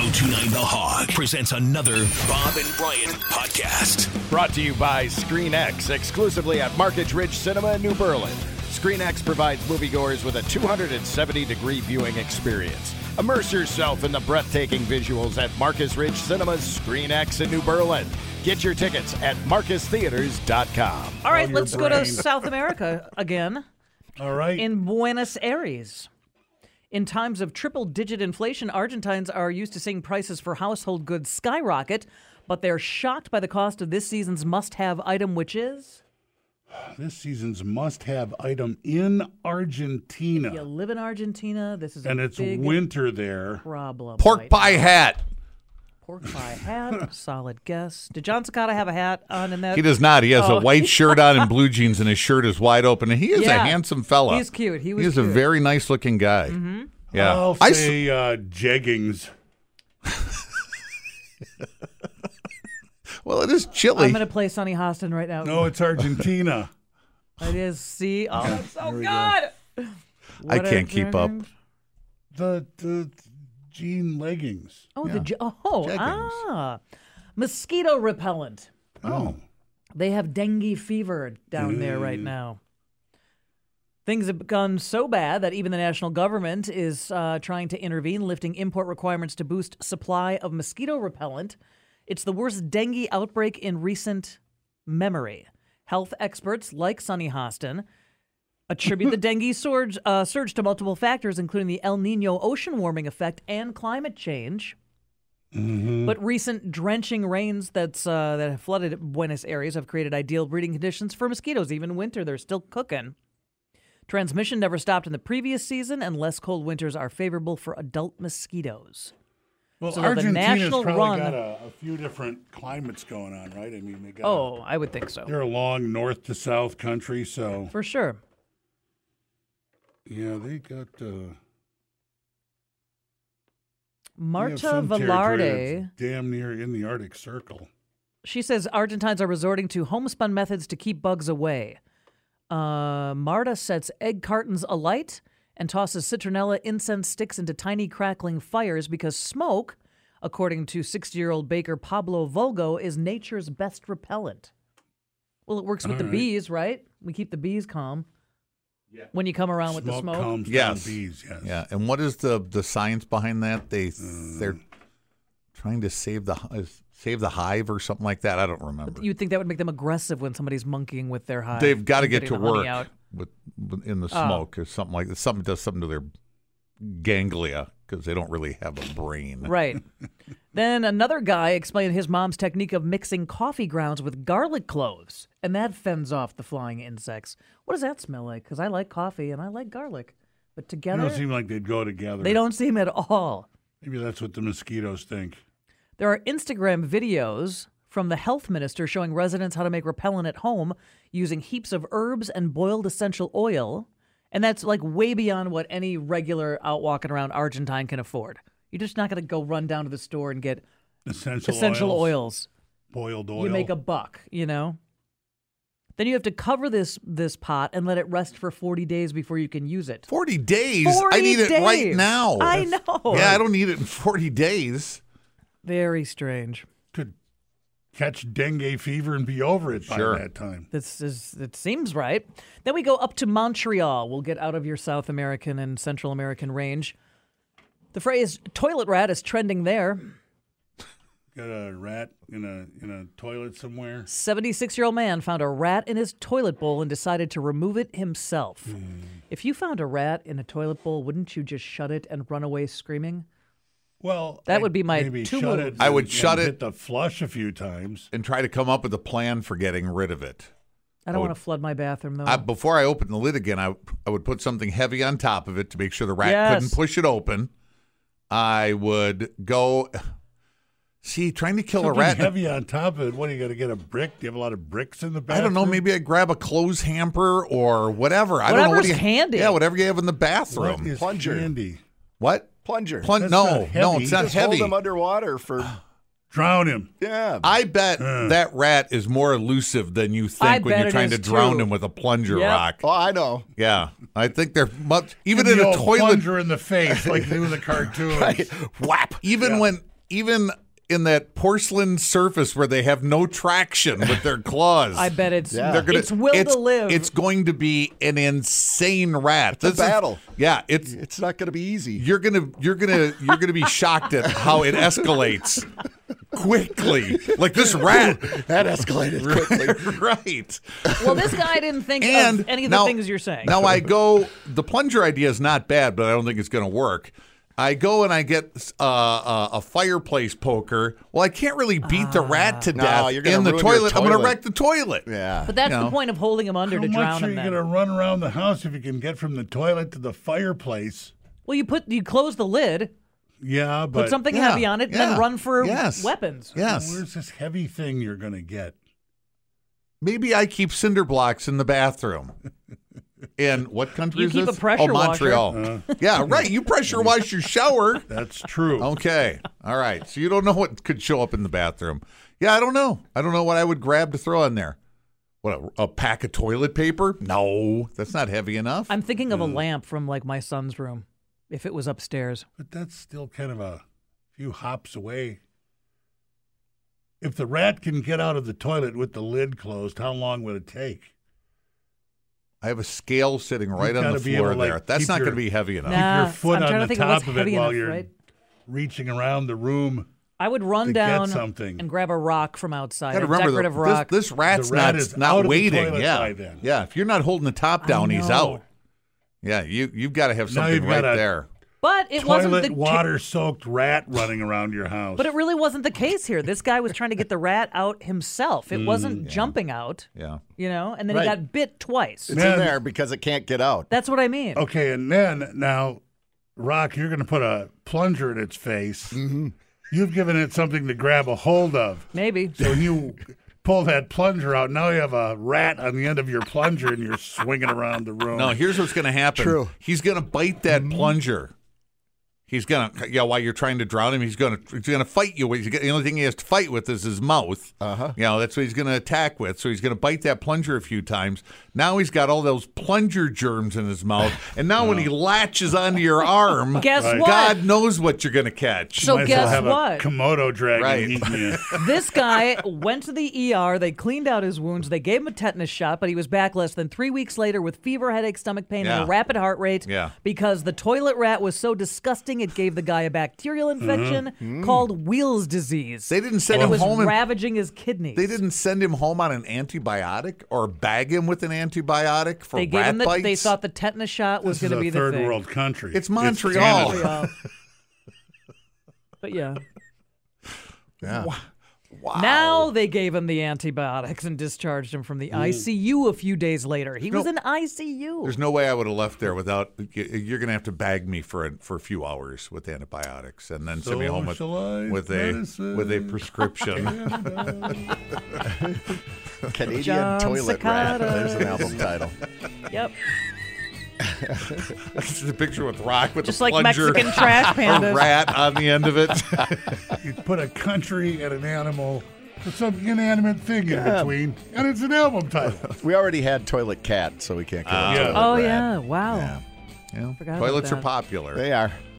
1029 The Hog presents another Bob and Brian podcast. Brought to you by ScreenX, exclusively at Market Ridge Cinema in New Berlin. ScreenX provides moviegoers with a 270-degree viewing experience. Immerse yourself in the breathtaking visuals at Marcus Ridge Cinema's ScreenX in New Berlin. Get your tickets at marcustheaters.com. All right, let's go to South America again. All right. In Buenos Aires. In times of triple-digit inflation, Argentines are used to seeing prices for household goods skyrocket, but they're shocked by the cost of this season's must-have item, which is... This season's must-have item in Argentina. You live in Argentina, this is and a it's big winter there. problem. Pork pie hat. Pork pie hat, solid guess. Did John Cicada have a hat on in that? He does not. He has a white shirt on and blue jeans, and his shirt is wide open. And he is a handsome fella. He's cute. He's a very nice-looking guy. Mm-hmm. Yeah. I'll say jeggings. Well, it is chilly. I'm going to play Sonny Hostin right now. No, it's Argentina. It is. See? Oh, that's so good. I can't keep up. The jean leggings. Oh, Jeggings. Mosquito repellent. Oh. They have dengue fever down there right now. Things have gone so bad that even the national government is trying to intervene, lifting import requirements to boost supply of mosquito repellent. It's the worst dengue outbreak in recent memory. Health experts like Sonny Hostin attribute the dengue surge to multiple factors, including the El Nino ocean warming effect and climate change. Mm-hmm. But recent drenching rains that have flooded Buenos Aires have created ideal breeding conditions for mosquitoes. Even in winter, they're still cooking. Transmission never stopped in the previous season, and less cold winters are favorable for adult mosquitoes. Well, so Argentina's probably got a few different climates going on, right? I mean, they got. Oh, I would think so. They're a long north to south country, so for sure. Yeah, they got. Marta Velarde, damn near in the Arctic Circle. She says Argentines are resorting to homespun methods to keep bugs away. Marta sets egg cartons alight and tosses citronella incense sticks into tiny crackling fires because smoke, according to 60-year-old baker Pablo Volgo, is nature's best repellent. Well, it works with the bees, right? We keep the bees calm. Yeah. When you come around with the smoke. Calms down bees, yes. Yeah. And what is the science behind that? They're trying to save the hive or something like that. I don't remember. You'd think that would make them aggressive when somebody's monkeying with their hive. They've got to get to work out. in the smoke or something like that. Something does something to their ganglia because they don't really have a brain. Right. Then another guy explained his mom's technique of mixing coffee grounds with garlic cloves, and that fends off the flying insects. What does that smell like? Because I like coffee and I like garlic, but together they don't seem like they'd go together. They don't seem at all. Maybe that's what the mosquitoes think. There are Instagram videos from the health minister showing residents how to make repellent at home using heaps of herbs and boiled essential oil. And that's like way beyond what any regular out walking around Argentine can afford. You're just not going to go run down to the store and get essential oils. Boiled oil. You make a buck, you know? Then you have to cover this pot and let it rest for 40 days before you can use it. 40 days? 40 I need days. it right now. I know. Yeah, I don't need it in 40 days. Very strange. Could catch dengue fever and be over it by that time. It seems right. Then we go up to Montreal. We'll get out of your South American and Central American range. The phrase toilet rat is trending there. Got a rat in a toilet somewhere. 76-year-old man found a rat in his toilet bowl and decided to remove it himself. If you found a rat in a toilet bowl, wouldn't you just shut it and run away screaming? Well, that would be my two moves. I would shut it, hit the flush a few times, and try to come up with a plan for getting rid of it. I don't want to flood my bathroom, though. Before I open the lid again, I would put something heavy on top of it to make sure the rat couldn't push it open. I would go... See, trying to kill something a rat. Heavy on top of it. What, are you going to get a brick? Do you have a lot of bricks in the bathroom? I don't know. Maybe I'd grab a clothes hamper or whatever. I don't know. Whatever's handy. Yeah, whatever you have in the bathroom. What is Plunger. handy? What? Plunger. No, it's not Just heavy. hold him underwater for... Drown him. Yeah. I bet that rat is more elusive than you think when you're trying to drown him with a plunger rock. Oh, I know. Yeah. I think they're much... Even Give in the a old toilet... plunger in the face like they do in the cartoons. Right. Whap. Even when... even in that porcelain surface where they have no traction with their claws. I bet it's Yeah. it's will to live. It's going to be an insane rat. It's a battle. It's not going to be easy. you're gonna be shocked at how it escalates quickly. Like this rat. That escalated quickly. Right. well, this guy didn't think of any of the things you're saying. Now the plunger idea is not bad, but I don't think it's going to work. I go and I get a fireplace poker. Well, I can't really beat the rat to death you're gonna in the ruin your toilet. I'm going to toilet. wreck the toilet. Yeah. But that's the point of holding him under How to much drown are him. you Then. going to run around the house if you can get from the toilet to the fireplace? Well, you close the lid, Yeah, but put something Yeah, heavy on it, and yeah, then run for yes. weapons. Yes. where's this heavy thing you're going to get? Maybe I keep cinder blocks in the bathroom. In what country You is keep this? a pressure Montreal. Yeah, right. You pressure wash your shower. That's true. Okay. All right. So you don't know what could show up in the bathroom. Yeah, I don't know. I don't know what I would grab to throw in there. What, a pack of toilet paper? No, that's not heavy enough. I'm thinking of a lamp from like my son's room, if it was upstairs. But that's still kind of a few hops away. If the rat can get out of the toilet with the lid closed, how long would it take? I have a scale sitting right You've on the gotta be floor able to, like, there. That's keep not going to your- be heavy enough. Nah. Keep your foot I'm trying on to the think of what's top of it heavy while enough, you're right? reaching around the room. I would run To get down something. and grab a rock from outside, Got to a remember, decorative rock. this rat's The rat is out not of the waiting. toilet Yeah, by then. yeah. If you're not holding the top down, he's know. out. Yeah, you've got to have Now something you've right got a there. But it wasn't Toilet the water-soaked rat running around your house. But it really wasn't the case here. This guy was trying to get the rat out himself. It wasn't jumping out, Yeah. and then Right. he got bit twice. It's in there because it can't get out. That's what I mean. Okay, and then now, Rock, you're going to put a plunger in its face. Mm-hmm. You've given it something to grab a hold of. Maybe. So when you pull that plunger out, now you have a rat on the end of your plunger and you're swinging around the room. No, here's what's going to happen. True. He's going to bite that plunger. He's going to, while you're trying to drown him, he's going to fight you. The only thing he has to fight with is his mouth. Uh-huh. That's what he's going to attack with. So he's going to bite that plunger a few times. Now he's got all those plunger germs in his mouth. And now when he latches onto your arm, Guess Right. what? God knows what you're going to catch. So Might as well guess have what? a Komodo dragon Right. eating you. This guy went to the ER. They cleaned out his wounds. They gave him a tetanus shot, but he was back less than 3 weeks later with fever, headache, stomach pain, and Yeah. a rapid heart rate Yeah. because the toilet rat was so disgusting it gave the guy a bacterial infection called Wheels disease. They didn't send and it him was home and- ravaging his kidneys. They didn't send him home on an antibiotic or bag him with an antibiotic for They gave rat him bites. They thought the tetanus shot was This is going to be a the third thing. world country. It's Montreal. Canada. But yeah. Yeah. Wow. Now they gave him the antibiotics and discharged him from the ICU a few days later. He was in ICU. There's no way I would have left there without. You're going to have to bag me for a few hours with antibiotics, and then send me home with Socialized a prescription. Canadian John Toilet Rat. Cicada. There's an album title. Yep. This is a picture with Rock with Just a like plunger, Mexican trash a pandas. rat on the end of it. You put a country and an animal with some inanimate thing in between, and it's an album title. We already had Toilet Cat, so we can't get a Yeah. Toilet Oh, Rat. yeah. Wow. Yeah. Yeah. Forgot about Toilets are that. popular. They are.